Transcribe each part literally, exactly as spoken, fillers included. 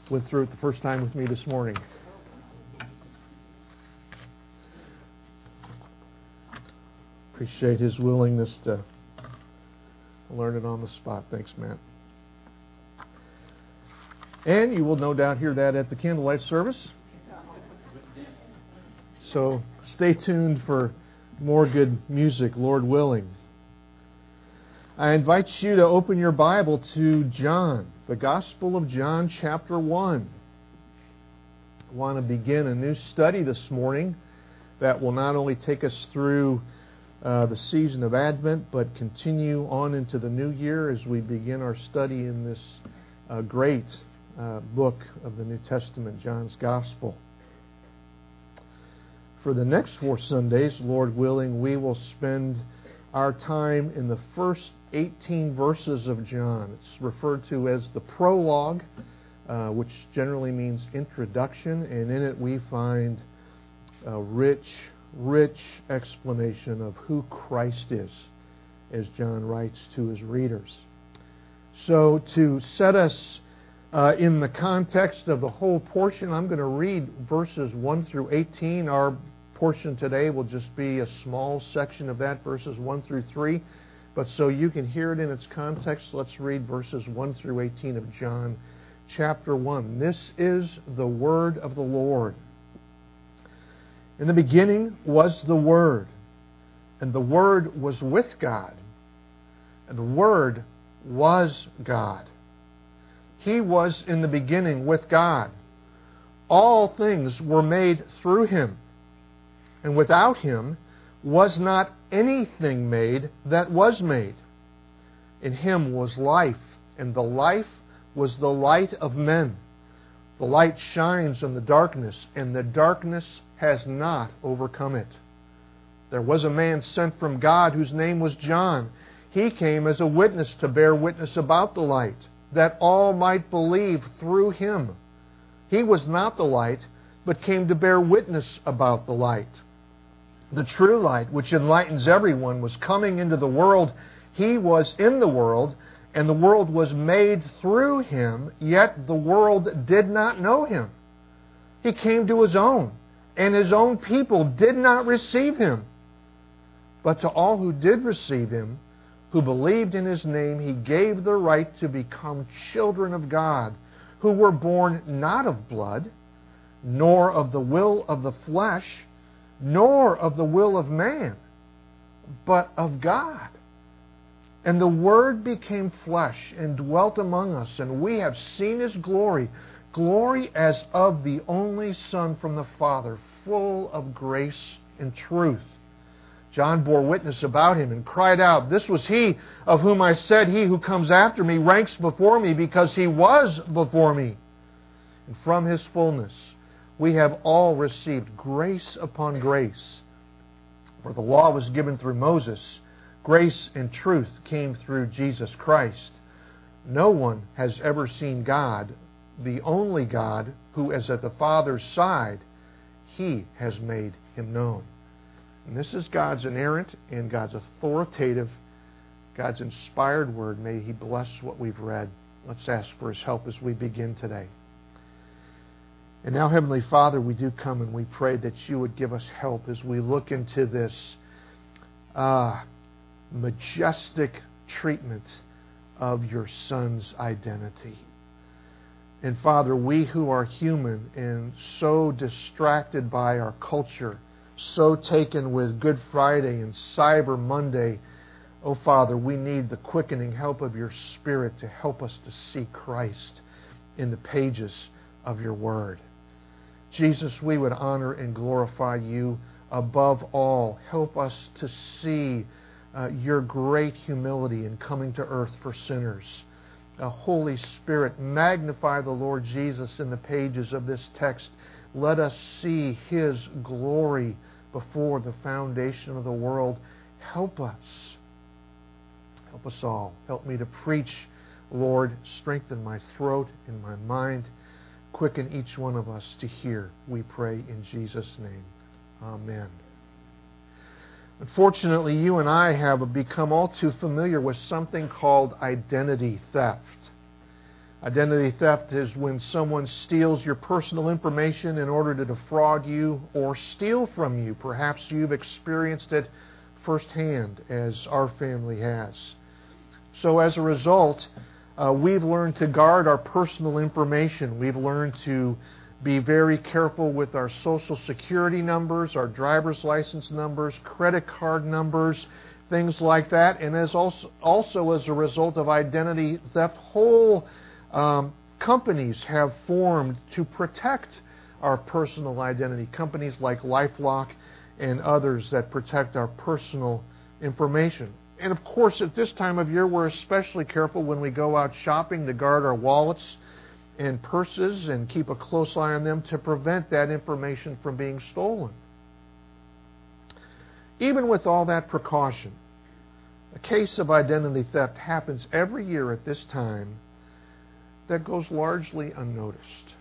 went through it the first time with me this morning. Appreciate his willingness to learn it on the spot. Thanks, Matt. And you will no doubt hear that at the candlelight service. So stay tuned for more good music, Lord willing. I invite you to open your Bible to John, the Gospel of John, chapter one. I want to begin a new study this morning that will not only take us through uh, the season of Advent, but continue on into the new year as we begin our study in this uh, great uh, book of the New Testament, John's Gospel. For the next four Sundays, Lord willing, we will spend our time in the first eighteen verses of John. It's referred to as the prologue, uh, which generally means introduction, and in it we find a rich, rich explanation of who Christ is, as John writes to his readers. So to set us uh, in the context of the whole portion, I'm going to read verses one through eighteen. Our portion today will just be a small section of that, verses one through three. But so you can hear it in its context, let's read verses one through eighteen of John chapter one. This is the word of the Lord. In the beginning was the Word, and the Word was with God, and the Word was God. He was in the beginning with God. All things were made through Him, and without Him was not anything made that was made. In Him was life, and the life was the light of men. The light shines in the darkness, and the darkness has not overcome it. There was a man sent from God whose name was John. He came as a witness to bear witness about the light, that all might believe through him. He was not the light, but came to bear witness about the light. The true light, which enlightens everyone, was coming into the world. He was in the world, and the world was made through Him, yet the world did not know Him. He came to His own, and His own people did not receive Him. But to all who did receive Him, who believed in His name, He gave the right to become children of God, who were born not of blood, nor of the will of the flesh, nor of the will of man, but of God. And the Word became flesh and dwelt among us, and we have seen His glory, glory as of the only Son from the Father, full of grace and truth. John bore witness about Him and cried out, "This was He of whom I said, He who comes after me ranks before me, because He was before me." And from His fullness we have all received grace upon grace. For the law was given through Moses, grace and truth came through Jesus Christ. No one has ever seen God, the only God who is at the Father's side. He has made Him known. And this is God's inerrant and God's authoritative, God's inspired word. May He bless what we've read. Let's ask for His help as we begin today. And now, Heavenly Father, we do come and we pray that You would give us help as we look into this uh, majestic treatment of Your Son's identity. And Father, we who are human and so distracted by our culture, so taken with Good Friday and Cyber Monday, oh Father, we need the quickening help of Your Spirit to help us to see Christ in the pages of Your Word. Jesus, we would honor and glorify You above all. Help us to see uh, Your great humility in coming to earth for sinners. Uh, Holy Spirit, magnify the Lord Jesus in the pages of this text. Let us see His glory before the foundation of the world. Help us. Help us all. Help me to preach, Lord. Strengthen my throat and my mind. Quicken each one of us to hear, we pray in Jesus' name. Amen. Unfortunately, you and I have become all too familiar with something called identity theft. Identity theft is when someone steals your personal information in order to defraud you or steal from you. Perhaps you've experienced it firsthand, as our family has. So as a result, uh, we've learned to guard our personal information. We've learned to be very careful with our social security numbers, our driver's license numbers, credit card numbers, things like that. And as also, also as a result of identity theft, whole um, companies have formed to protect our personal identity. Companies like LifeLock and others that protect our personal information. And of course, at this time of year, we're especially careful when we go out shopping to guard our wallets and purses and keep a close eye on them to prevent that information from being stolen. Even with all that precaution, a case of identity theft happens every year at this time that goes largely unnoticed.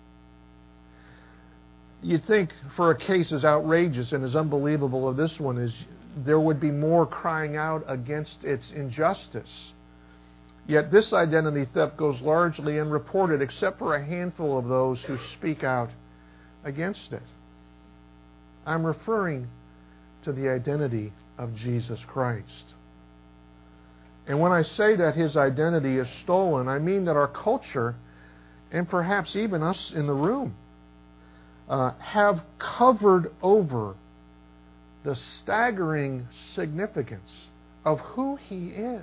You'd think for a case as outrageous and as unbelievable as this one is, there would be more crying out against its injustice. Yet this identity theft goes largely unreported, except for a handful of those who speak out against it. I'm referring to the identity of Jesus Christ. And when I say that His identity is stolen, I mean that our culture, and perhaps even us in the room, uh, have covered over the staggering significance of who He is.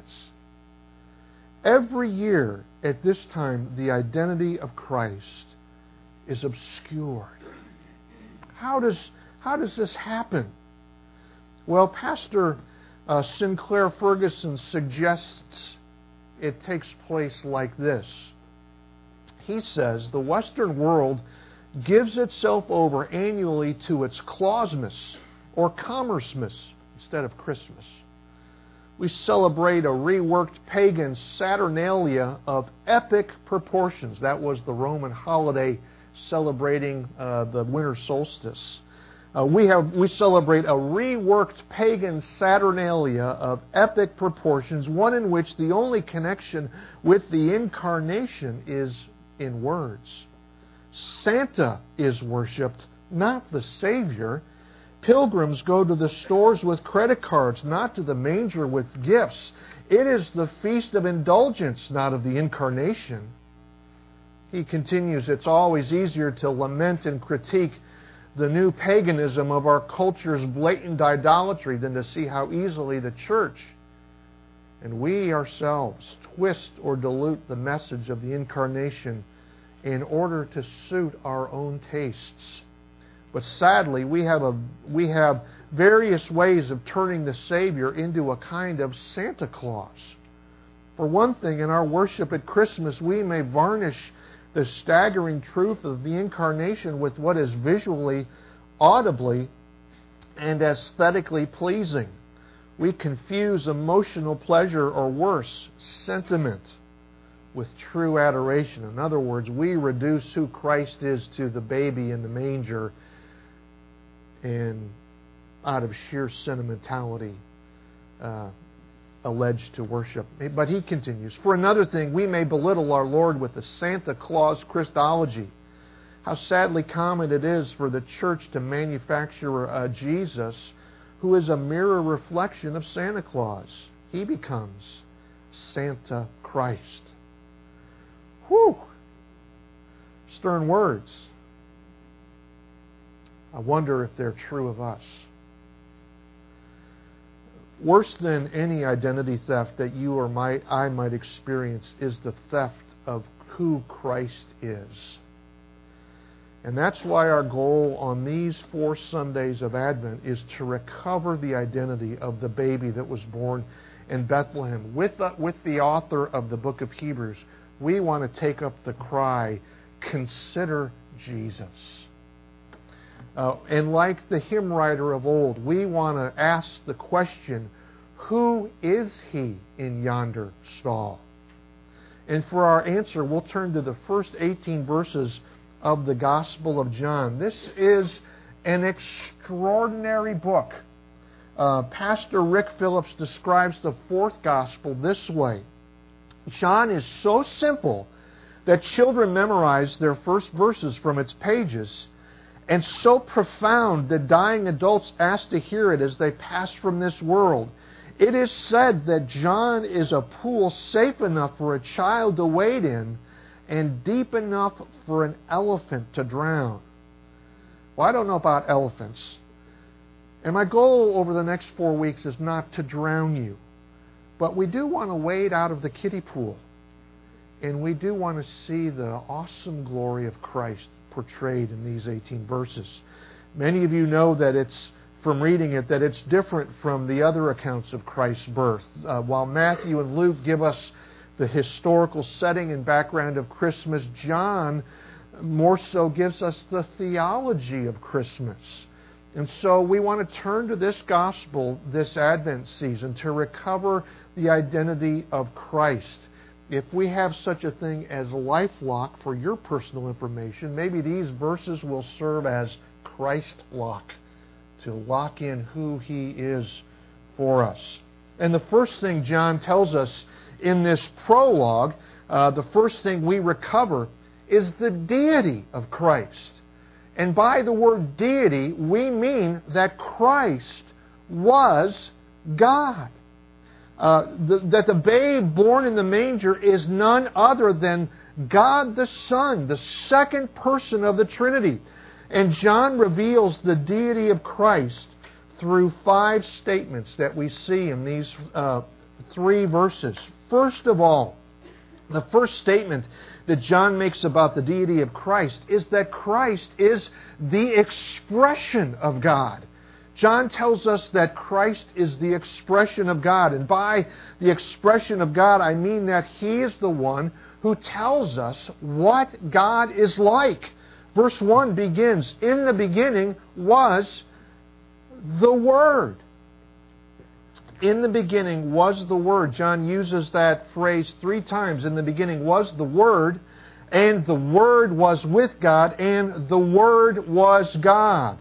Every year at this time, the identity of Christ is obscured. How does, how does this happen? Well, Pastor uh, Sinclair Ferguson suggests it takes place like this. He says the Western world gives itself over annually to its Clausmas or Commercemas instead of Christmas. We celebrate a reworked pagan Saturnalia of epic proportions. That was the Roman holiday celebrating uh, the winter solstice. Uh, we have we celebrate a reworked pagan Saturnalia of epic proportions, one in which the only connection with the Incarnation is in words. Santa is worshipped, not the Savior. Pilgrims go to the stores with credit cards, not to the manger with gifts. It is the feast of indulgence, not of the Incarnation. He continues, it's always easier to lament and critique the new paganism of our culture's blatant idolatry than to see how easily the church and we ourselves twist or dilute the message of the Incarnation in order to suit our own tastes. But sadly, we have a we have various ways of turning the Savior into a kind of Santa Claus. For one thing, in our worship at Christmas, we may varnish the staggering truth of the Incarnation with what is visually, audibly, and aesthetically pleasing. We confuse emotional pleasure, or worse, sentiment, with true adoration. In other words, we reduce who Christ is to the baby in the manger, and out of sheer sentimentality uh, alleged to worship. But he continues, for another thing, we may belittle our Lord with the Santa Claus Christology. How sadly common it is for the church to manufacture a Jesus who is a mirror reflection of Santa Claus. He becomes Santa Christ. Whew! Stern words. I wonder if they're true of us. Worse than any identity theft that you or might, I might experience is the theft of who Christ is. And that's why our goal on these four Sundays of Advent is to recover the identity of the baby that was born in Bethlehem. With the, with the author of the book of Hebrews, we want to take up the cry, consider Jesus. Uh, and like the hymn writer of old, we want to ask the question, who is he in yonder stall? And for our answer, we'll turn to the first eighteen verses of the Gospel of John. This is an extraordinary book. Uh, Pastor Rick Phillips describes the fourth Gospel this way. John is so simple that children memorize their first verses from its pages, and so profound that dying adults ask to hear it as they pass from this world. It is said that John is a pool safe enough for a child to wade in and deep enough for an elephant to drown. Well, I don't know about elephants. And my goal over the next four weeks is not to drown you. But we do want to wade out of the kiddie pool. And we do want to see the awesome glory of Christ portrayed in these eighteen verses. Many of you know that it's, from reading it, that it's different from the other accounts of Christ's birth. Uh, while Matthew and Luke give us the historical setting and background of Christmas, John more so gives us the theology of Christmas. And so we want to turn to this gospel this Advent season to recover the identity of Christ. If we have such a thing as LifeLock for your personal information, maybe these verses will serve as Christ lock to lock in who He is for us. And the first thing John tells us in this prologue, uh, the first thing we recover is the deity of Christ. And by the word deity, we mean that Christ was God. Uh, the, that the babe born in the manger is none other than God the Son, the second person of the Trinity. And John reveals the deity of Christ through five statements that we see in these uh, three verses. First of all, the first statement that John makes about the deity of Christ is that Christ is the expression of God. John tells us that Christ is the expression of God. And by the expression of God, I mean that He is the one who tells us what God is like. Verse one begins, "In the beginning was the Word." In the beginning was the Word. John uses that phrase three times. In the beginning was the Word, and the Word was with God, and the Word was God.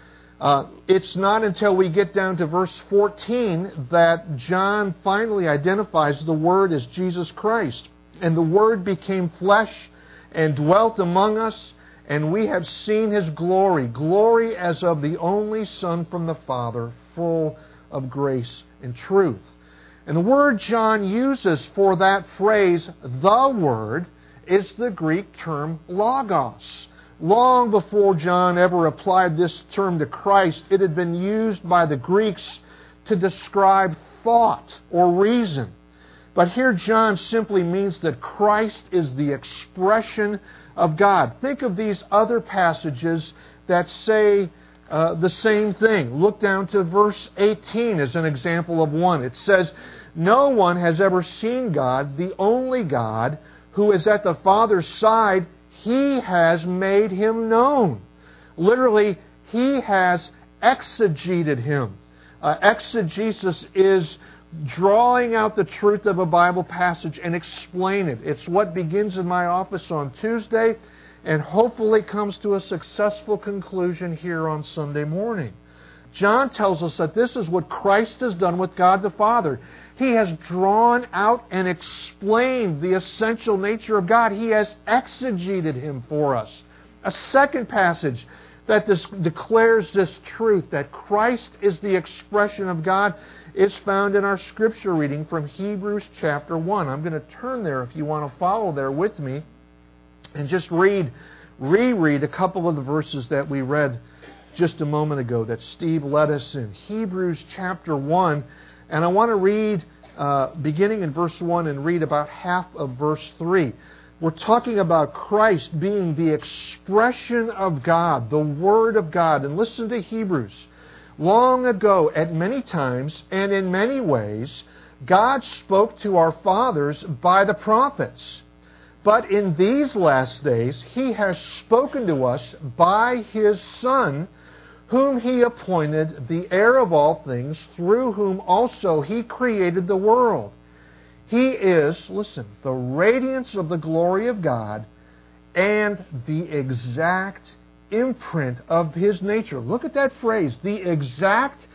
Uh, it's not until we get down to verse fourteen that John finally identifies the Word as Jesus Christ. "And the Word became flesh and dwelt among us, and we have seen His glory, glory as of the only Son from the Father, full of grace and truth." And the word John uses for that phrase, "the Word," is the Greek term logos. Long before John ever applied this term to Christ, it had been used by the Greeks to describe thought or reason. But here John simply means that Christ is the expression of God. Think of these other passages that say uh, the same thing. Look down to verse eighteen as an example of one. It says, "No one has ever seen God, the only God, who is at the Father's side. He has made Him known." Literally, He has exegeted Him. Uh, exegesis is drawing out the truth of a Bible passage and explain it. It's what begins in my office on Tuesday and hopefully comes to a successful conclusion here on Sunday morning. John tells us that this is what Christ has done with God the Father. He has drawn out and explained the essential nature of God. He has exegeted Him for us. A second passage that this declares this truth, that Christ is the expression of God, is found in our Scripture reading from Hebrews chapter one. I'm going to turn there if you want to follow there with me and just read, reread a couple of the verses that we read just a moment ago that Steve led us in. Hebrews chapter one. And I want to read, uh, beginning in verse one, and read about half of verse three. We're talking about Christ being the expression of God, the Word of God. And listen to Hebrews. "Long ago, at many times and in many ways, God spoke to our fathers by the prophets. But in these last days, He has spoken to us by His Son, whom He appointed the heir of all things, through whom also He created the world. He is," listen, "the radiance of the glory of God and the exact imprint of His nature." Look at that phrase, the exact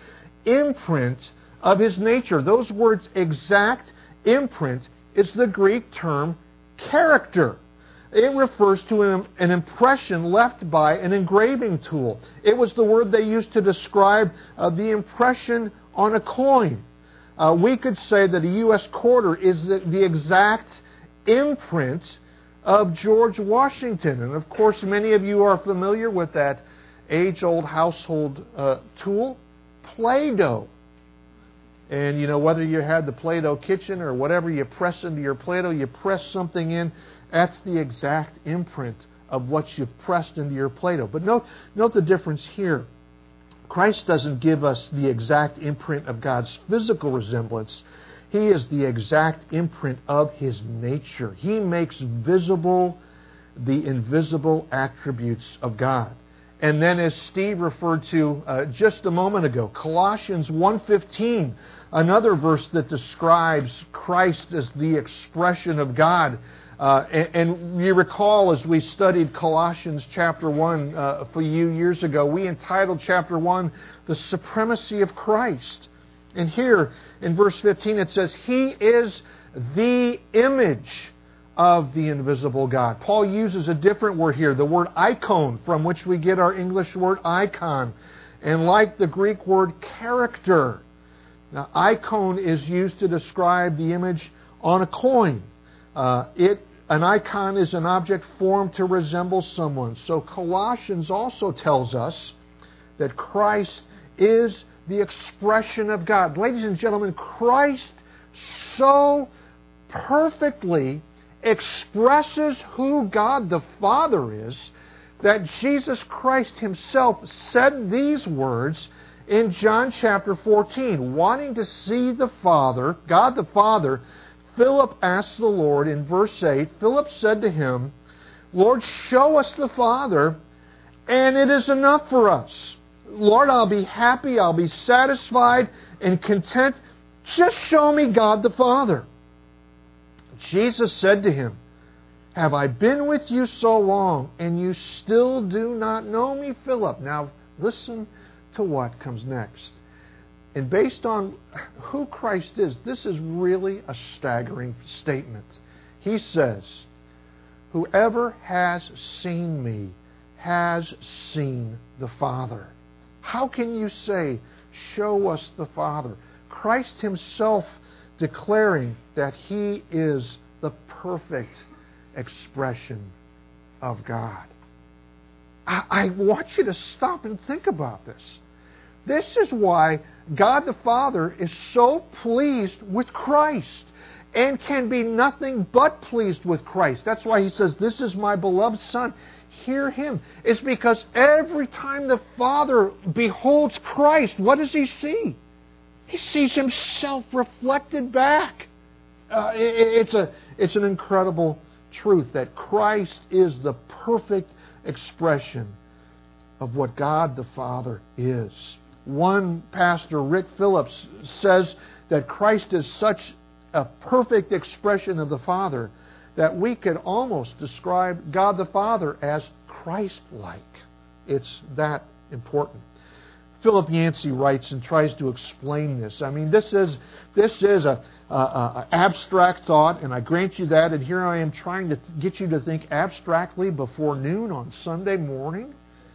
imprint of His nature. Those words, exact imprint, is the Greek term character. It refers to an, an impression left by an engraving tool. It was the word they used to describe uh, the impression on a coin. Uh, we could say that a U S quarter is the, the exact imprint of George Washington. And of course, many of you are familiar with that age-old household uh, tool, Play-Doh. And you know, whether you had the Play-Doh kitchen or whatever you press into your Play-Doh, you press something in, that's the exact imprint of what you've pressed into your Play-Doh. But note, note the difference here. Christ doesn't give us the exact imprint of God's physical resemblance. He is the exact imprint of His nature. He makes visible the invisible attributes of God. And then, as Steve referred to uh, just a moment ago, Colossians one fifteen, another verse that describes Christ as the expression of God. Uh, and, and you recall, as we studied Colossians chapter one uh, a few years ago, we entitled chapter one, The Supremacy of Christ. And here in verse fifteen it says, He is the image of the invisible God. Paul uses a different word here, the word icon, from which we get our English word icon. And like the Greek word character. Now, icon is used to describe the image on a coin. Uh, it An icon is an object formed to resemble someone. So Colossians also tells us that Christ is the expression of God. Ladies and gentlemen, Christ so perfectly expresses who God the Father is that Jesus Christ Himself said these words in John chapter fourteen. Wanting to see the Father, God the Father, Philip asked the Lord in verse eight, Philip said to Him, Lord, show us the Father, and it is enough for us. Lord, I'll be happy, I'll be satisfied and content. Just show me God the Father. Jesus said to him, Have I been with you so long, and you still do not know me, Philip? Now, listen to what comes next. And based on who Christ is, this is really a staggering statement. He says, Whoever has seen me has seen the Father. How can you say, show us the Father? Christ Himself declaring that He is the perfect expression of God. I, I want you to stop and think about this. This is why God the Father is so pleased with Christ and can be nothing but pleased with Christ. That's why He says, This is my beloved Son. Hear Him. It's because every time the Father beholds Christ, what does He see? He sees Himself reflected back. Uh, it, it's, a, it's an incredible truth that Christ is the perfect expression of what God the Father is. One pastor, Rick Phillips, says that Christ is such a perfect expression of the Father that we could almost describe God the Father as Christ-like. It's that important. Philip Yancey writes and tries to explain this. I mean, this is this is a, a, a abstract thought, and I grant you that. And here I am trying to get you to think abstractly before noon on Sunday morning.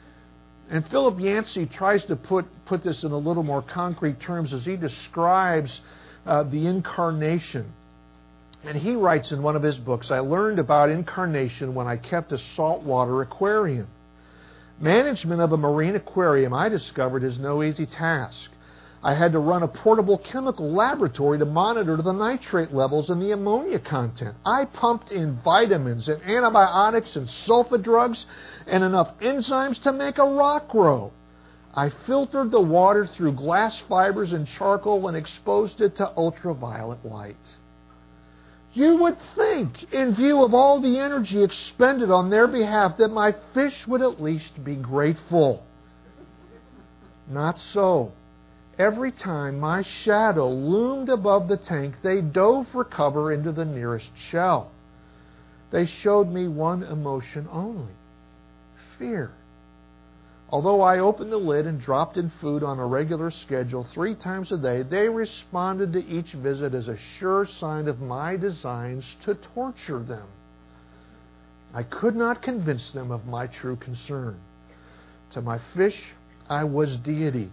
And Philip Yancey tries to put put this in a little more concrete terms as he describes uh, the incarnation. And he writes in one of his books, I learned about incarnation when I kept a saltwater aquarium. Management of a marine aquarium, I discovered, is no easy task. I had to run a portable chemical laboratory to monitor the nitrate levels and the ammonia content. I pumped in vitamins and antibiotics and sulfa drugs and enough enzymes to make a rock grow. I filtered the water through glass fibers and charcoal and exposed it to ultraviolet light. You would think, in view of all the energy expended on their behalf, that my fish would at least be grateful. Not so. Every time my shadow loomed above the tank, they dove for cover into the nearest shell. They showed me one emotion only, fear. Although I opened the lid and dropped in food on a regular schedule three times a day, they responded to each visit as a sure sign of my designs to torture them. I could not convince them of my true concern. To my fish, I was deity.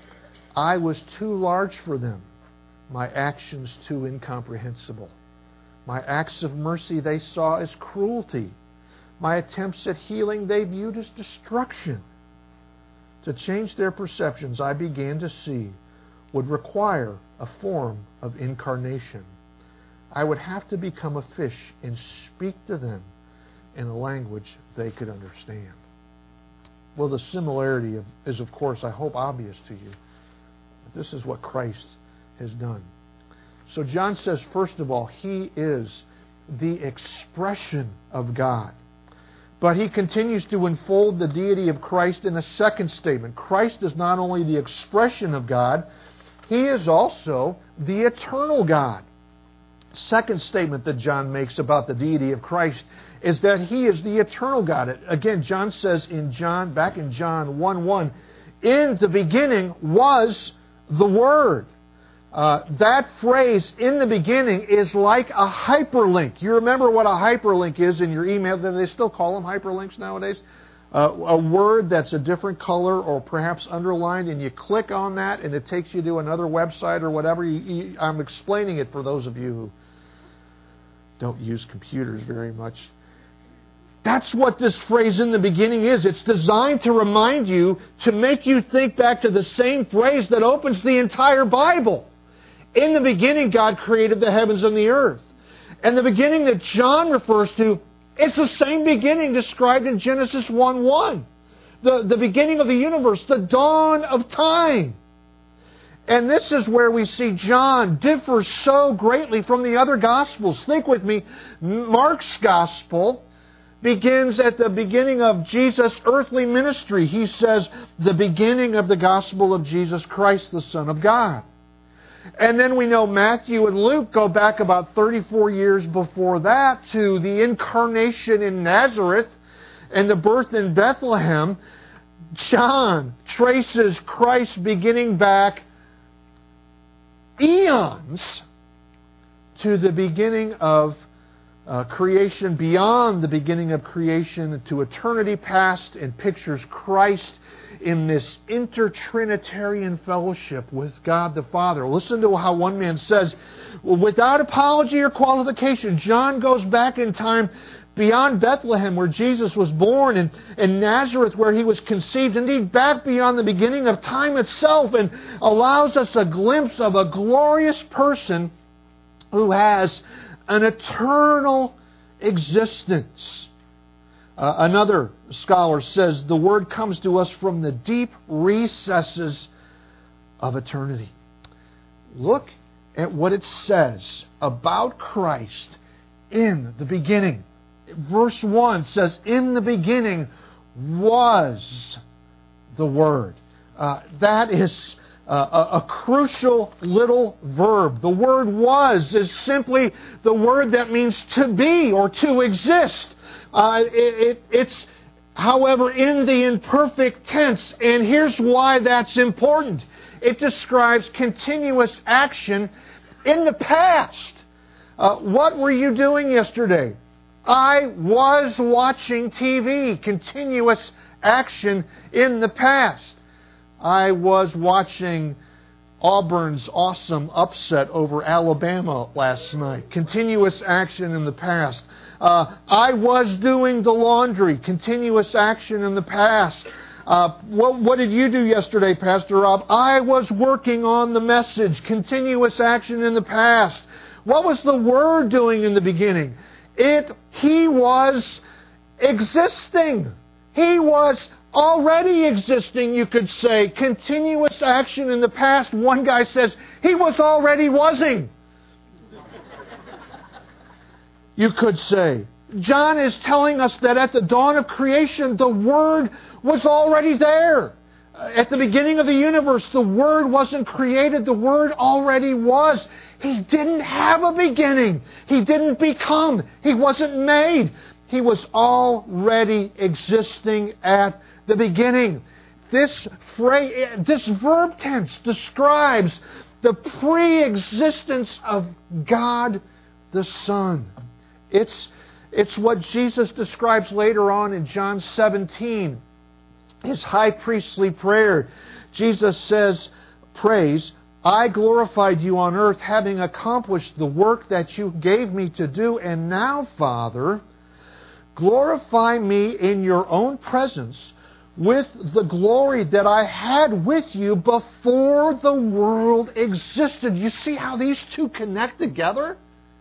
I was too large for them, my actions too incomprehensible. My acts of mercy they saw as cruelty. My attempts at healing they viewed as destruction. To change their perceptions, I began to see, would require a form of incarnation. I would have to become a fish and speak to them in a language they could understand. Well, the similarity of, is, of course, I hope, obvious to you. But this is what Christ has done. So John says, first of all, He is the expression of God. But he continues to unfold the deity of Christ in a second statement. Christ is not only the expression of God, He is also the eternal God. Second statement that John makes about the deity of Christ is that He is the eternal God. Again, John says in John, back in John one one, in the beginning was the Word. Uh, that phrase, in the beginning, is like a hyperlink. You remember what a hyperlink is in your email? Do they still call them hyperlinks nowadays? Uh, a word that's a different color or perhaps underlined, and you click on that and it takes you to another website or whatever. You, you, I'm explaining it for those of you who don't use computers very much. That's what this phrase in the beginning is. It's designed to remind you, to make you think back to the same phrase that opens the entire Bible. In the beginning, God created the heavens and the earth. And the beginning that John refers to is the same beginning described in Genesis one one. The, the beginning of the universe, the dawn of time. And this is where we see John differ so greatly from the other Gospels. Think with me, Mark's Gospel begins at the beginning of Jesus' earthly ministry. He says, the beginning of the gospel of Jesus Christ, the Son of God. And then we know Matthew and Luke go back about thirty-four years before that to the incarnation in Nazareth and the birth in Bethlehem. John traces Christ beginning back eons to the beginning of uh, creation, beyond the beginning of creation to eternity past, and pictures Christ in this intertrinitarian fellowship with God the Father. Listen to how one man says, without apology or qualification, John goes back in time beyond Bethlehem where Jesus was born, and, and Nazareth where He was conceived, indeed back beyond the beginning of time itself, and allows us a glimpse of a glorious person who has an eternal existence. Uh, another scholar says the Word comes to us from the deep recesses of eternity. Look at what it says about Christ in the beginning. Verse one says, in the beginning was the Word. Uh, that is uh, a, a crucial little verb. The word was is simply the word that means to be or to exist. Uh, it, it, it's, however, in the imperfect tense, and here's why that's important. It describes continuous action in the past. Uh, what were you doing yesterday? I was watching T V. Continuous action in the past. I was watching Auburn's awesome upset over Alabama last night. Continuous action in the past. Uh, I was doing the laundry. Continuous action in the past. Uh, what, what did you do yesterday, Pastor Rob? I was working on the message. Continuous action in the past. What was the Word doing in the beginning? It, He was existing. He was already existing, you could say. Continuous action in the past. One guy says, He was already wasing. You could say. John is telling us that at the dawn of creation, the Word was already there. At the beginning of the universe, the Word wasn't created. The Word already was. He didn't have a beginning. He didn't become. He wasn't made. He was already existing at the beginning. This phrase, this verb tense describes the pre-existence of God the Son. It's It's what Jesus describes later on in John seventeen, His high priestly prayer. Jesus says, prays, I glorified you on earth, having accomplished the work that you gave me to do. And now, Father, glorify me in your own presence with the glory that I had with you before the world existed. You see how these two connect together?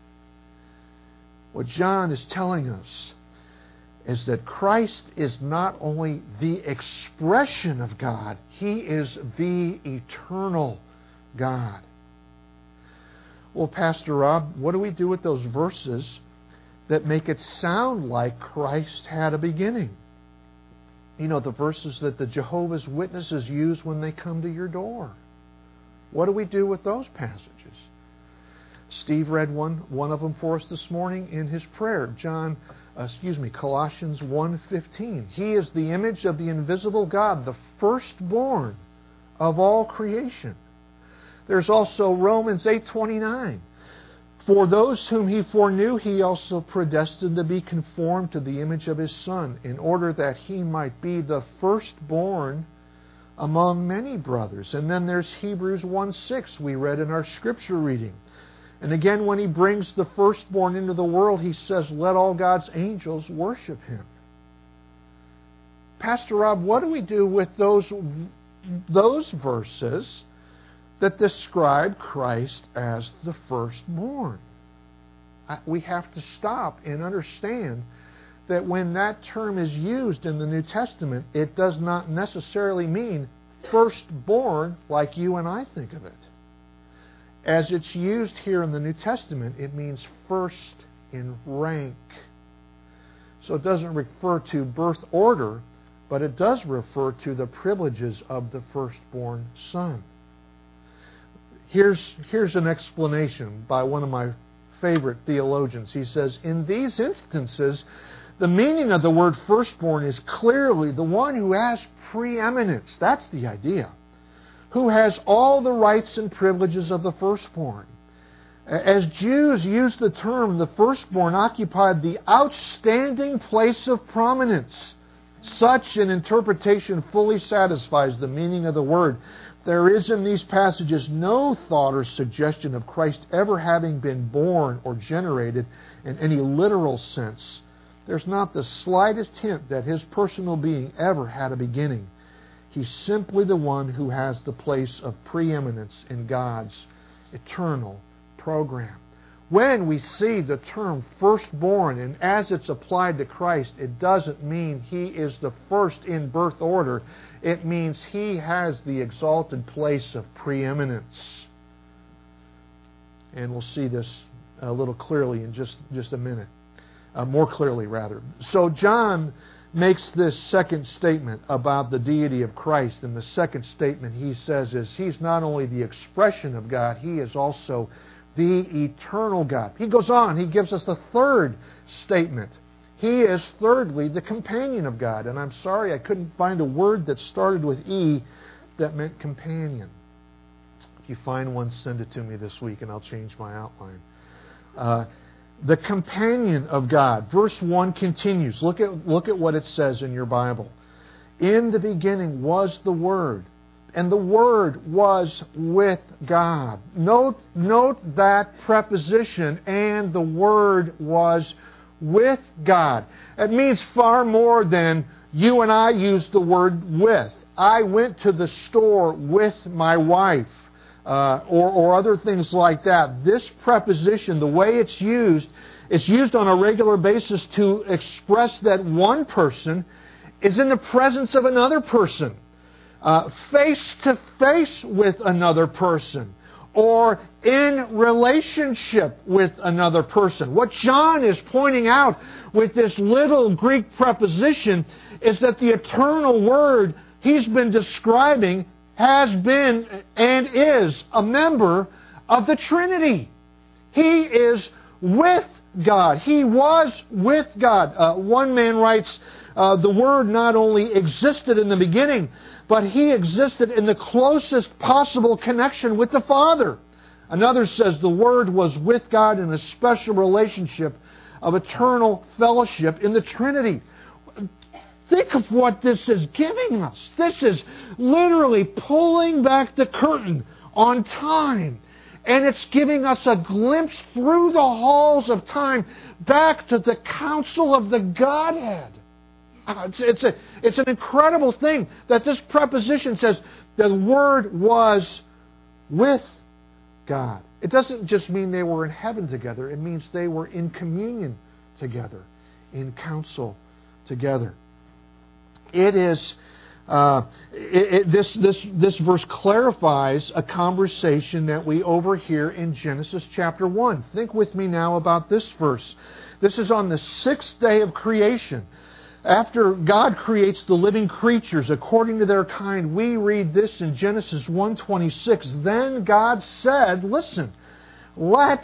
What John is telling us is that Christ is not only the expression of God, He is the eternal God. Well, Pastor Rob, what do we do with those verses that make it sound like Christ had a beginning? You know, the verses that the Jehovah's Witnesses use when they come to your door. What do we do with those passages? Steve read one, one of them for us this morning in his prayer. John, uh, excuse me, Colossians one fifteen. He is the image of the invisible God, the firstborn of all creation. There's also Romans eight twenty-nine. For those whom He foreknew, He also predestined to be conformed to the image of His Son, in order that He might be the firstborn among many brothers. And then there's Hebrews one six we read in our scripture reading. And again, when He brings the firstborn into the world, He says, let all God's angels worship Him. Pastor Rob, what do we do with those, those verses that describe Christ as the firstborn? We have to stop and understand that when that term is used in the New Testament, it does not necessarily mean firstborn like you and I think of it. As it's used here in the New Testament, it means first in rank. So it doesn't refer to birth order, but it does refer to the privileges of the firstborn son. Here's, here's an explanation by one of my favorite theologians. He says, in these instances, the meaning of the word firstborn is clearly the one who has preeminence. That's the idea. Who has all the rights and privileges of the firstborn. As Jews used the term, the firstborn occupied the outstanding place of prominence. Such an interpretation fully satisfies the meaning of the word. There is in these passages no thought or suggestion of Christ ever having been born or generated in any literal sense. There's not the slightest hint that His personal being ever had a beginning. He's simply the one who has the place of preeminence in God's eternal program. When we see the term firstborn, and as it's applied to Christ, it doesn't mean He is the first in birth order. It means He has the exalted place of preeminence. And we'll see this a little clearly in just, just a minute. Uh, more clearly, rather. So John makes this second statement about the deity of Christ. And the second statement he says is He's not only the expression of God, He is also the eternal God. He goes on, he gives us the third statement. He is, thirdly, the companion of God. And I'm sorry I couldn't find a word that started with E that meant companion. If you find one, send it to me this week and I'll change my outline. Uh, the companion of God. Verse one continues. Look at, look at what it says in your Bible. In the beginning was the Word, and the Word was with God. Note, note that preposition, and the Word was with God. It means far more than you and I use the word with. I went to the store with my wife, uh, or, or other things like that. This preposition, the way it's used, it's used on a regular basis to express that one person is in the presence of another person. Uh, face to face with another person, or in relationship with another person. What John is pointing out with this little Greek preposition is that the eternal Word he's been describing has been and is a member of the Trinity. He is with God. He was with God. Uh, one man writes, uh, the Word not only existed in the beginning, but He existed in the closest possible connection with the Father. Another says the Word was with God in a special relationship of eternal fellowship in the Trinity. Think of what this is giving us. This is literally pulling back the curtain on time. And it's giving us a glimpse through the halls of time back to the counsel of the Godhead. It's, it's, a, it's an incredible thing that this preposition says the Word was with God. It doesn't just mean they were in heaven together. It means they were in communion together, in counsel together. It is uh, it, it, this this this verse clarifies a conversation that we overhear in Genesis chapter one. Think with me now about this verse. This is on the sixth day of creation. After God creates the living creatures according to their kind, we read this in Genesis one twenty-six. Then God said, listen, let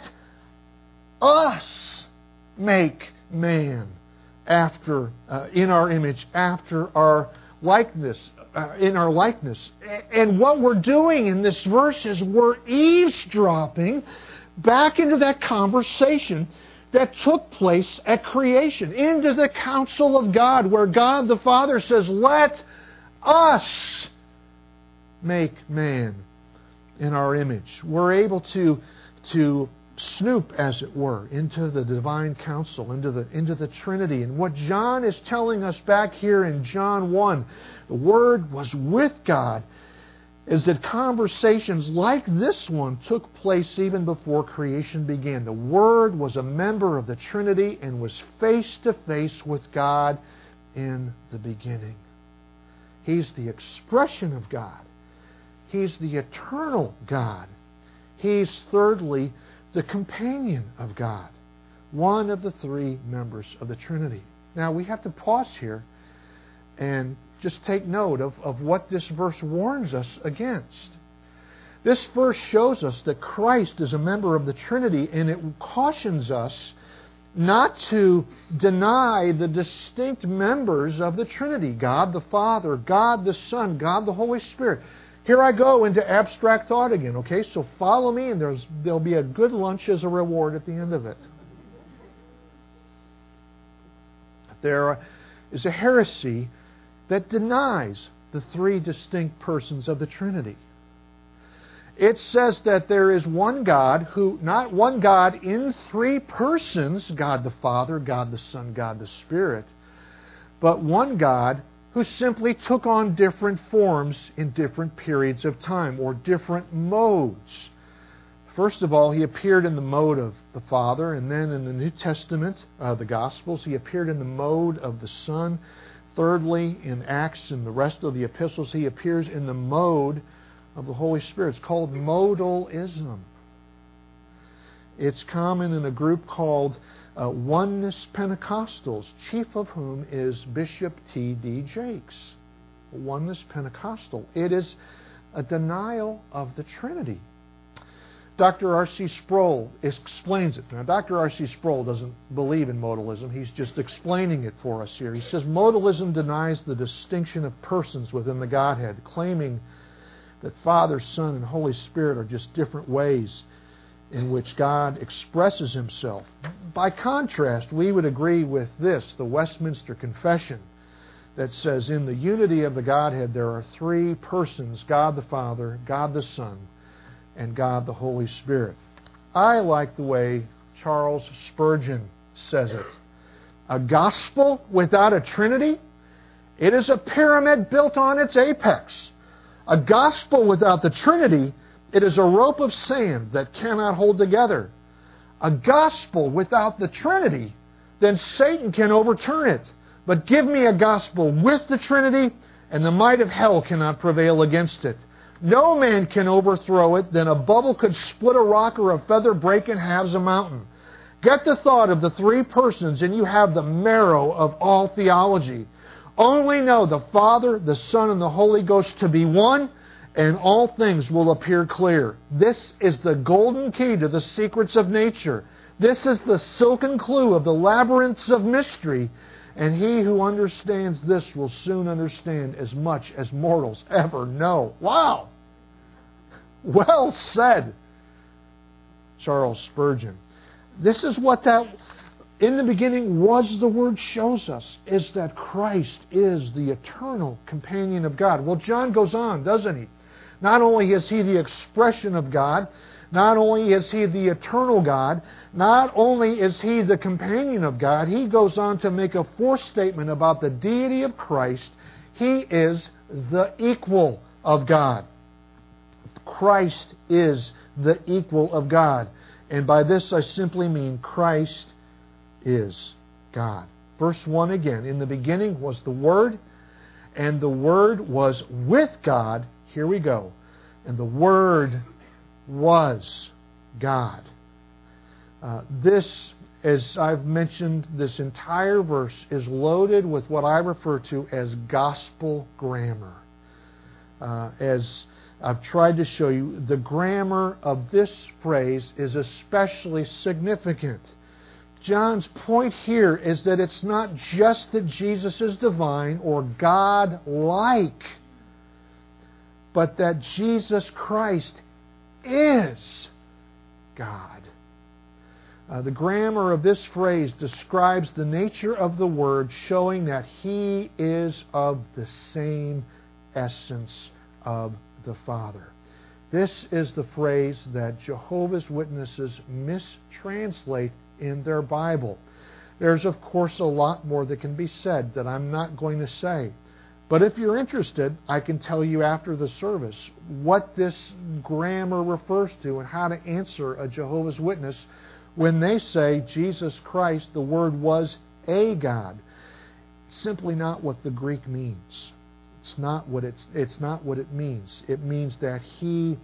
us make man after uh, in our image, after our likeness, uh, in our likeness. And what we're doing in this verse is we're eavesdropping back into that conversation that took place at creation, into the counsel of God, where God the Father says, let us make man in our image. We're able to, to snoop, as it were, into the divine counsel, into the, into the Trinity. And what John is telling us back here in John one, the Word was with God, is that conversations like this one took place even before creation began. The Word was a member of the Trinity and was face to face with God in the beginning. He's the expression of God. He's the eternal God. He's, thirdly, the companion of God. One of the three members of the Trinity. Now, we have to pause here and just take note of, of what this verse warns us against. This verse shows us that Christ is a member of the Trinity, and it cautions us not to deny the distinct members of the Trinity. God the Father, God the Son, God the Holy Spirit. Here I go into abstract thought again, okay? So follow me, and there's, there'll be a good lunch as a reward at the end of it. There is a heresy that denies the three distinct persons of the Trinity. It says that there is one God who, not one God in three persons, God the Father, God the Son, God the Spirit, but one God who simply took on different forms in different periods of time, or different modes. First of all, He appeared in the mode of the Father, and then in the New Testament, uh, the Gospels, He appeared in the mode of the Son. Thirdly, in Acts and the rest of the epistles, He appears in the mode of the Holy Spirit. It's called modalism. It's common in a group called uh, Oneness Pentecostals, chief of whom is Bishop T D Jakes. Oneness Pentecostal. It is a denial of the Trinity. Doctor R C Sproul explains it. Now, Doctor R C Sproul doesn't believe in modalism. He's just explaining it for us here. He says, modalism denies the distinction of persons within the Godhead, claiming that Father, Son, and Holy Spirit are just different ways in which God expresses Himself. By contrast, we would agree with this, the Westminster Confession, that says, in the unity of the Godhead there are three persons, God the Father, God the Son, and God the Holy Spirit. I like the way Charles Spurgeon says it. A gospel without a Trinity, it is a pyramid built on its apex. A gospel without the Trinity, it is a rope of sand that cannot hold together. A gospel without the Trinity, then Satan can overturn it. But give me a gospel with the Trinity, and the might of hell cannot prevail against it. No man can overthrow it, then a bubble could split a rock or a feather break in halves a mountain. Get the thought of the three persons and you have the marrow of all theology. Only know the Father, the Son, and the Holy Ghost to be one, and all things will appear clear. This is the golden key to the secrets of nature. This is the silken clue of the labyrinths of mystery. And he who understands this will soon understand as much as mortals ever know. Wow! Well said, Charles Spurgeon. This is what that in the beginning was the Word shows us is that Christ is the eternal companion of God. Well, John goes on, doesn't he? Not only is He the expression of God, not only is He the eternal God, not only is He the companion of God, he goes on to make a fourth statement about the deity of Christ. He is the equal of God. Christ is the equal of God. And by this I simply mean Christ is God. Verse one again. In the beginning was the Word, and the Word was with God. Here we go. And the Word was God. Uh, this, as I've mentioned, this entire verse is loaded with what I refer to as gospel grammar. Uh, as I've tried to show you, the grammar of this phrase is especially significant. John's point here is that it's not just that Jesus is divine or God-like, but that Jesus Christ is God. Uh, the grammar of this phrase describes the nature of the Word, showing that He is of the same essence of the Father. This is the phrase that Jehovah's Witnesses mistranslate in their Bible. There's, of course, a lot more that can be said that I'm not going to say. But if you're interested, I can tell you after the service what this grammar refers to and how to answer a Jehovah's Witness when they say Jesus Christ, the Word was a God. Simply not what the Greek means. It's not what it's, it's not what it means. It means that He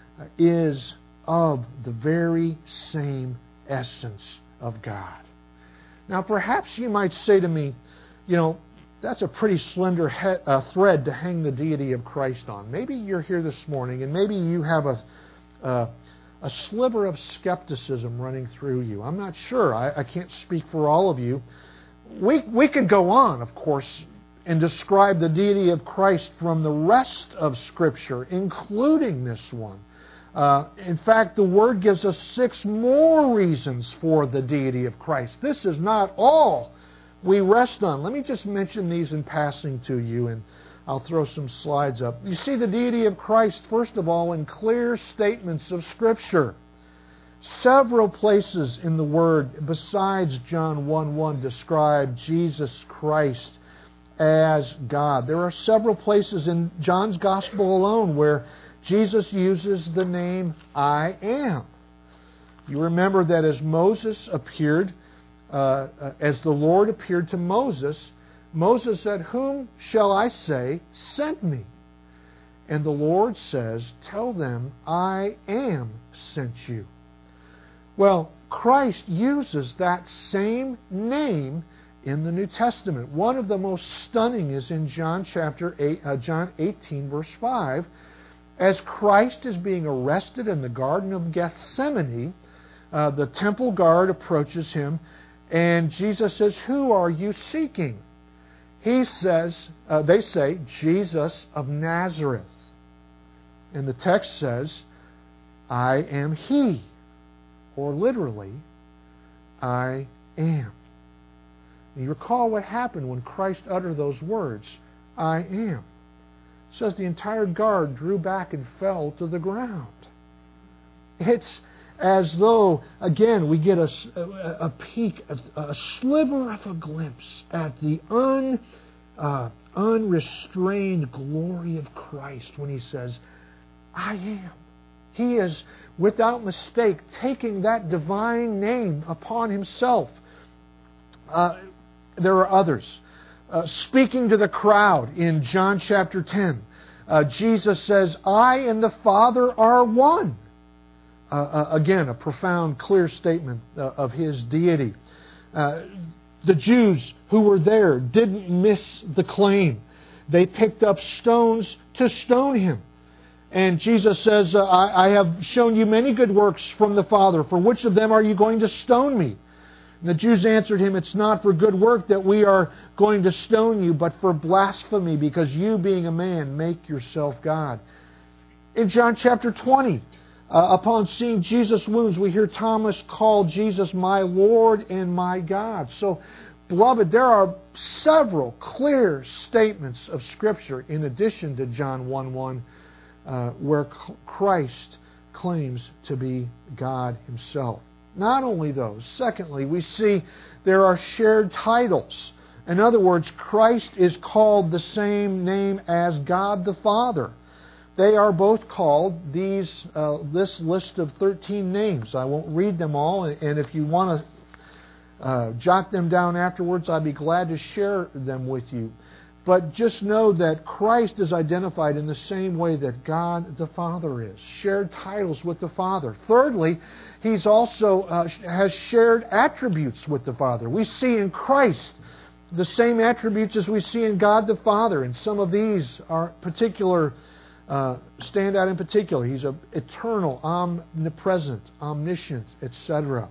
is of the very same essence of God. Now, perhaps you might say to me, you know, that's a pretty slender he- uh, thread to hang the deity of Christ on. Maybe you're here this morning and maybe you have a, uh, a sliver of skepticism running through you. I'm not sure. I, I can't speak for all of you. We, we could go on, of course, and describe the deity of Christ from the rest of Scripture, including this one. Uh, in fact, the Word gives us six more reasons for the deity of Christ. This is not all we rest on. Let me just mention these in passing to you, and I'll throw some slides up. You see the deity of Christ, first of all, in clear statements of Scripture. Several places in the Word, besides John one one, describe Jesus Christ as God. There are several places in John's Gospel alone where Jesus uses the name I am. You remember that as Moses appeared, uh, as the Lord appeared to Moses, Moses said, "Whom shall I say sent me?" And the Lord says, "Tell them I am sent you." Well, Christ uses that same name in the New Testament. One of the most stunning is in John chapter eight, uh, John eighteen, verse five. As Christ is being arrested in the Garden of Gethsemane, uh, the temple guard approaches Him, and Jesus says, "Who are you seeking?" He says, uh, they say, "Jesus of Nazareth." And the text says, "I am He," or literally, "I am." And you recall what happened when Christ uttered those words, "I am." It says the entire guard drew back and fell to the ground. It's as though, again, we get a, a, a peek, a, a sliver of a glimpse at the un, uh, unrestrained glory of Christ when He says, "I am." He is, without mistake, taking that divine name upon Himself. Uh, there are others. Uh, speaking to the crowd in John chapter ten, uh, Jesus says, "I and the Father are one." Uh, uh, again, a profound, clear statement uh, of His deity. Uh, the Jews who were there didn't miss the claim. They picked up stones to stone Him. And Jesus says, uh, I, I have shown you many good works from the Father. For which of them are you going to stone me? And the Jews answered Him, "It's not for good work that we are going to stone you, but for blasphemy, because you, being a man, make yourself God." In John chapter twenty, Uh, upon seeing Jesus' wounds, we hear Thomas call Jesus my Lord and my God. So, beloved, there are several clear statements of Scripture in addition to John one one uh, where Christ claims to be God Himself. Not only those, secondly, we see there are shared titles. In other words, Christ is called the same name as God the Father. They are both called these uh, this list of thirteen names. I won't read them all, and if you want to uh, jot them down afterwards, I'd be glad to share them with you. But just know that Christ is identified in the same way that God the Father is. Shared titles with the Father. Thirdly, He's also uh, has shared attributes with the Father. We see in Christ the same attributes as we see in God the Father, and some of these are particular, uh, stand out in particular. He's a eternal, omnipresent, omniscient, et cetera.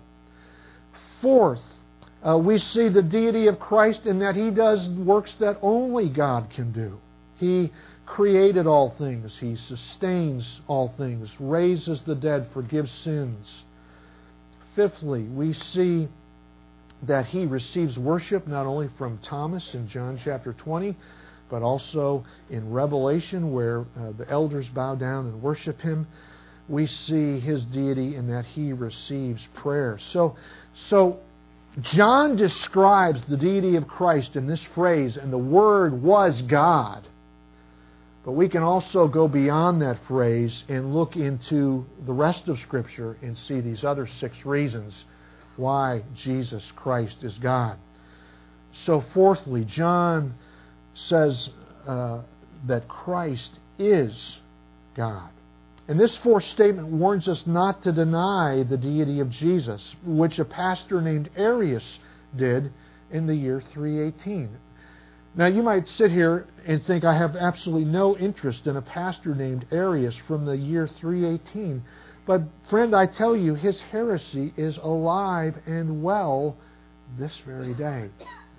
Fourth, Uh, we see the deity of Christ in that He does works that only God can do. He created all things. He sustains all things, raises the dead, forgives sins. Fifthly, we see that He receives worship not only from Thomas in John chapter twenty, but also in Revelation where uh, the elders bow down and worship Him. We see His deity in that He receives prayer. So, so John describes the deity of Christ in this phrase, and the Word was God. But we can also go beyond that phrase and look into the rest of Scripture and see these other six reasons why Jesus Christ is God. So fourthly, John says uh, that Christ is God. And this fourth statement warns us not to deny the deity of Jesus, which a pastor named Arius did in the year three eighteen. Now, you might sit here and think I have absolutely no interest in a pastor named Arius from the year three eighteen. But, friend, I tell you, his heresy is alive and well this very day.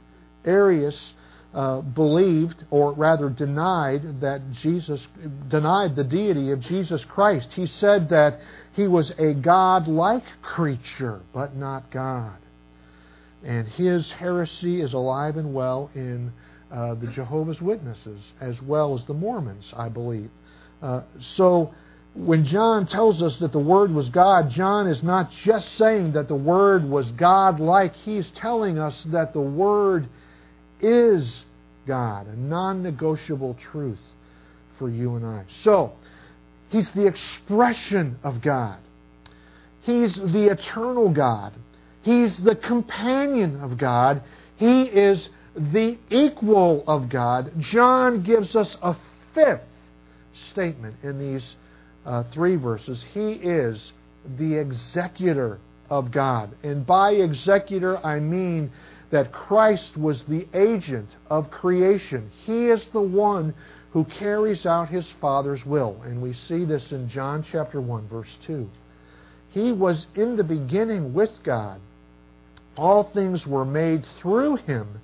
Arius Uh, believed, or rather denied, that Jesus denied the deity of Jesus Christ. He said that He was a God-like creature, but not God. And his heresy is alive and well in uh, the Jehovah's Witnesses, as well as the Mormons, I believe. Uh, so, when John tells us that the Word was God, John is not just saying that the Word was God-like. He's telling us that the Word is God, a non-negotiable truth for you and I. So, He's the expression of God. He's the eternal God. He's the companion of God. He is the equal of God. John gives us a fifth statement in these uh, three verses. He is the executor of God. And by executor, I mean that Christ was the agent of creation. He is the one who carries out His Father's will. And we see this in John chapter one, verse two. He was in the beginning with God. All things were made through Him,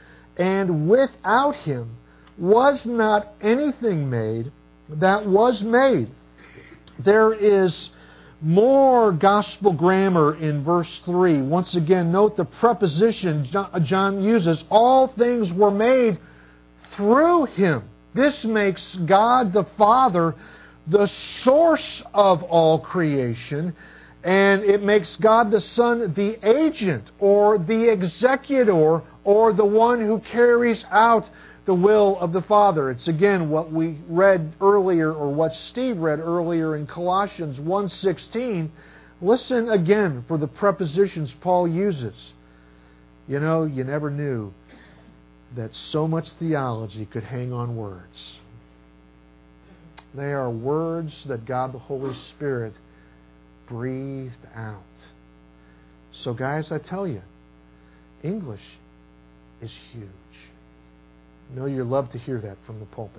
and without Him was not anything made that was made. There is more gospel grammar in verse three. Once again, note the preposition John uses. All things were made through Him. This makes God the Father the source of all creation, and it makes God the Son the agent or the executor or the one who carries out the will of the Father. It's again what we read earlier, or what Steve read earlier in Colossians one sixteen. Listen again for the prepositions Paul uses. You know, you never knew that so much theology could hang on words. They are words that God the Holy Spirit breathed out. So guys, I tell you, English is huge. I know you love to hear that from the pulpit.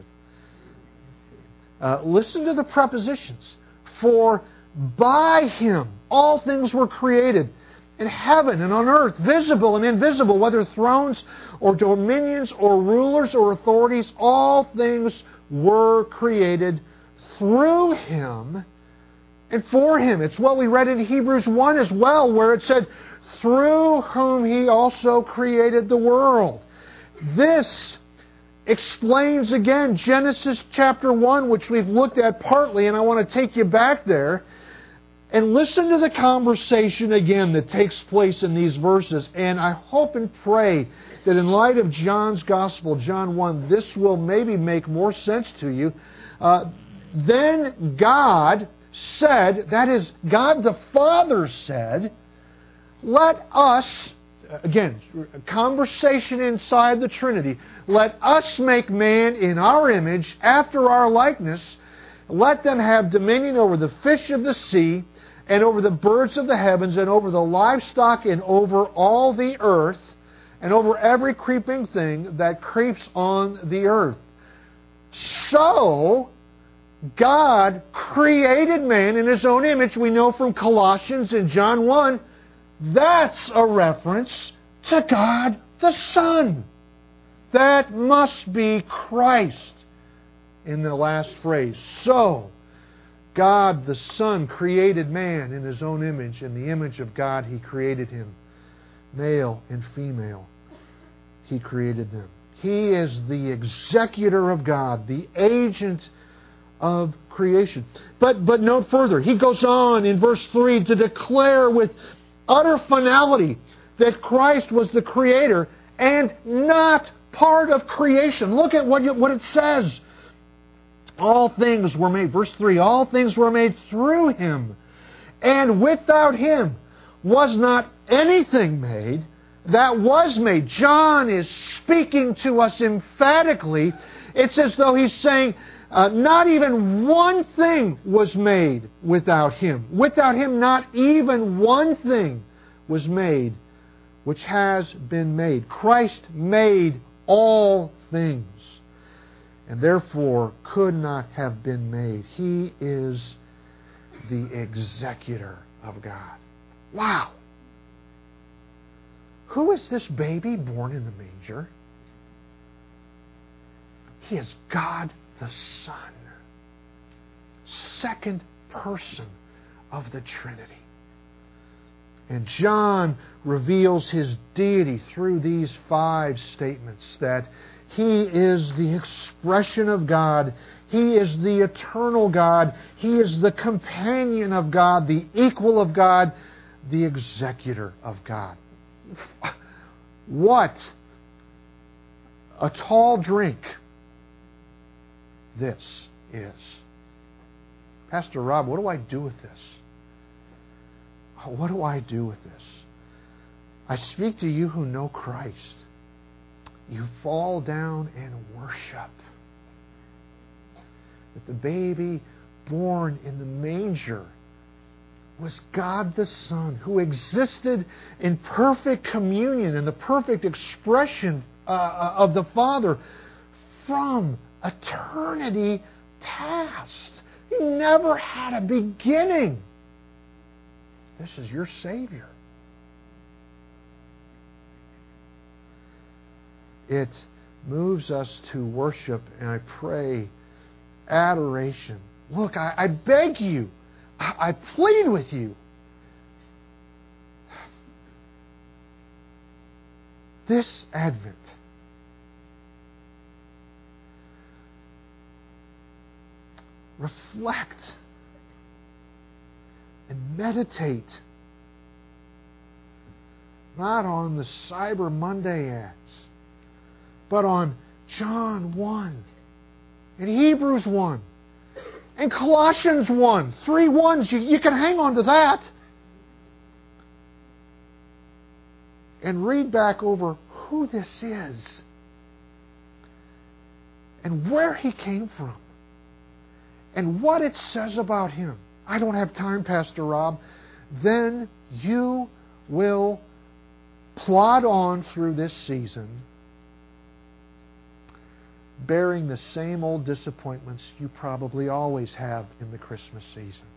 Uh, listen to the prepositions. For by Him all things were created, in heaven and on earth, visible and invisible, whether thrones or dominions or rulers or authorities, all things were created through Him and for Him. It's what we read in Hebrews one as well, where it said, through whom He also created the world. This explains again Genesis chapter one, which we've looked at partly, and I want to take you back there and listen to the conversation again that takes place in these verses. And I hope and pray that in light of John's Gospel, John one, this will maybe make more sense to you. Uh, then God said, that is, God the Father said, let us, again, a conversation inside the Trinity, let us make man in our image, after our likeness. Let them have dominion over the fish of the sea, and over the birds of the heavens, and over the livestock, and over all the earth, and over every creeping thing that creeps on the earth. So, God created man in His own image. We know from Colossians and John one, that's a reference to God the Son. That must be Christ in the last phrase. So, God the Son created man in His own image. In the image of God He created him. Male and female, He created them. He is the executor of God, the agent of creation. But, but note further, he goes on in verse three to declare with utter finality that Christ was the creator and not part of creation. Look at what, you, what it says. All things were made, verse three, all things were made through Him, and without Him was not anything made that was made. John is speaking to us emphatically. It's as though he's saying, uh, not even one thing was made without Him. Without Him, not even one thing was made which has been made. Christ made all things, and therefore could not have been made. He is the executor of God. Wow! Who is this baby born in the manger? He is God the Son, second person of the Trinity. And John reveals His deity through these five statements, that He is the expression of God. He is the eternal God. He is the companion of God, the equal of God, the executor of God. What a tall drink this is. Pastor Rob, what do I do with this? What do I do with this? I speak to you who know Christ. You fall down and worship that the baby born in the manger was God the Son, who existed in perfect communion and the perfect expression uh, of the Father from eternity past. He never had a beginning. This is your Savior. It moves us to worship, and I pray, adoration. Look, I, I beg you, I, I plead with you. This Advent, reflect and meditate not on the Cyber Monday ads, but on John one and Hebrews one and Colossians one. Three ones. You, you can hang on to that. And read back over who this is and where He came from and what it says about Him. I don't have time, Pastor Rob. Then you will plod on through this season, bearing the same old disappointments you probably always have in the Christmas season.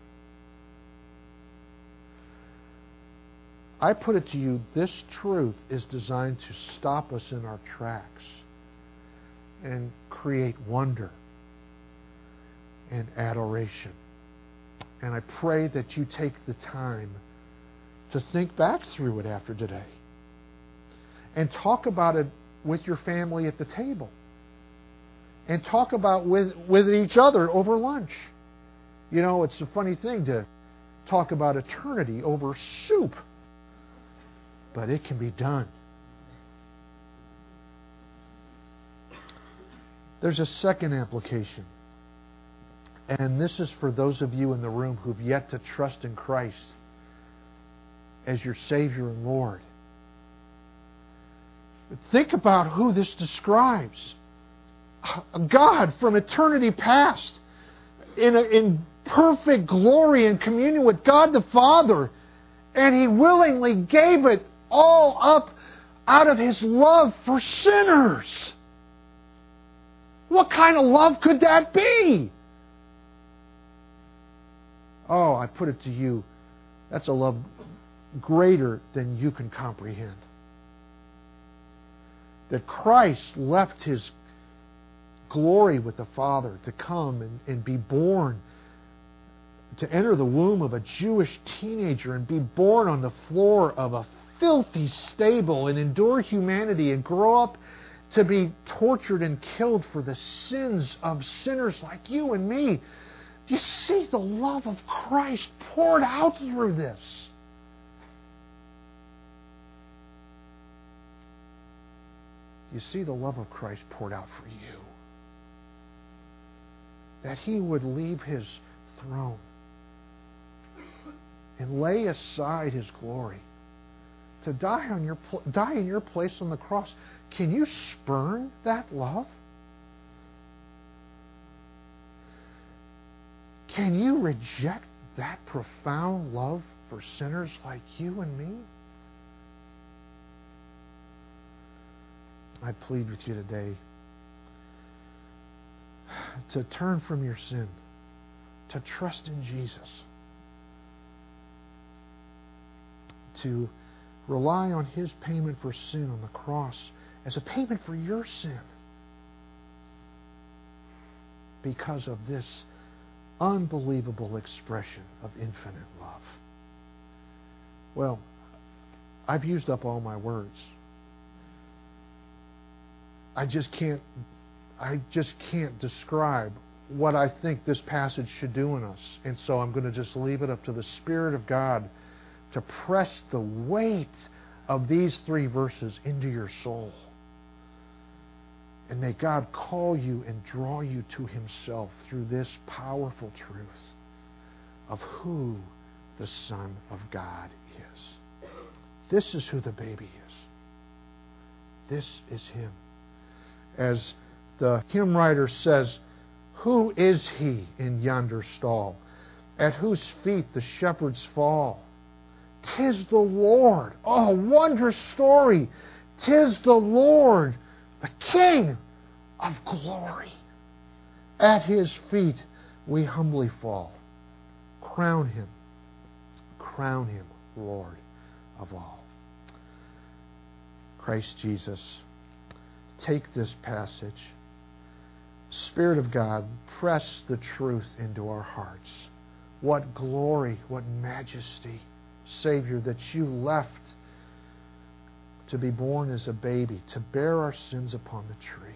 I put it to you, this truth is designed to stop us in our tracks and create wonder and adoration. And I pray that you take the time to think back through it after today. And talk about it with your family at the table. And talk about with with each other over lunch. You know, it's a funny thing to talk about eternity over soup. But it can be done. There's a second application. And this is for those of you in the room who've yet to trust in Christ as your Savior and Lord. Think about who this describes. A God from eternity past, in, a, in perfect glory and communion with God the Father, and He willingly gave it all up out of His love for sinners. What kind of love could that be? Oh, I put it to you, that's a love greater than you can comprehend. That Christ left His glory with the Father to come and, and be born, to enter the womb of a Jewish teenager and be born on the floor of a filthy stable and endure humanity and grow up to be tortured and killed for the sins of sinners like you and me. Do you see the love of Christ poured out through this? Do you see the love of Christ poured out for you? That He would leave His throne and lay aside His glory to die on your die in your place on the cross. Can you spurn that love? Can you reject that profound love for sinners like you and me? I plead with you today to turn from your sin, to trust in Jesus, to rely on His payment for sin on the cross as a payment for your sin because of this unbelievable expression of infinite love. Well, I've used up all my words. I just can't I just can't describe what I think this passage should do in us. And so I'm going to just leave it up to the Spirit of God to press the weight of these three verses into your soul. And may God call you and draw you to Himself through this powerful truth of who the Son of God is. This is who the baby is. This is Him. As the hymn writer says, who is He in yonder stall, at whose feet the shepherds fall? 'Tis the Lord. Oh, wondrous story. 'Tis the Lord, the King of glory. At His feet we humbly fall. Crown Him, crown Him, Lord of all. Christ Jesus, take this passage. Spirit of God, press the truth into our hearts. What glory, what majesty, Savior, that you left to be born as a baby, to bear our sins upon the tree.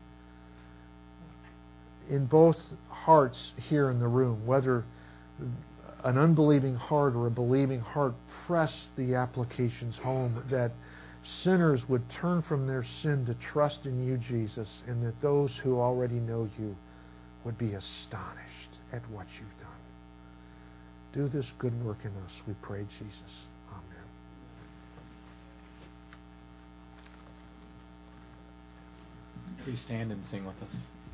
In both hearts here in the room, whether an unbelieving heart or a believing heart, press the applications home that sinners would turn from their sin to trust in you, Jesus, and that those who already know you would be astonished at what you've done. Do this good work in us, we pray, Jesus. Amen. Please stand and sing with us.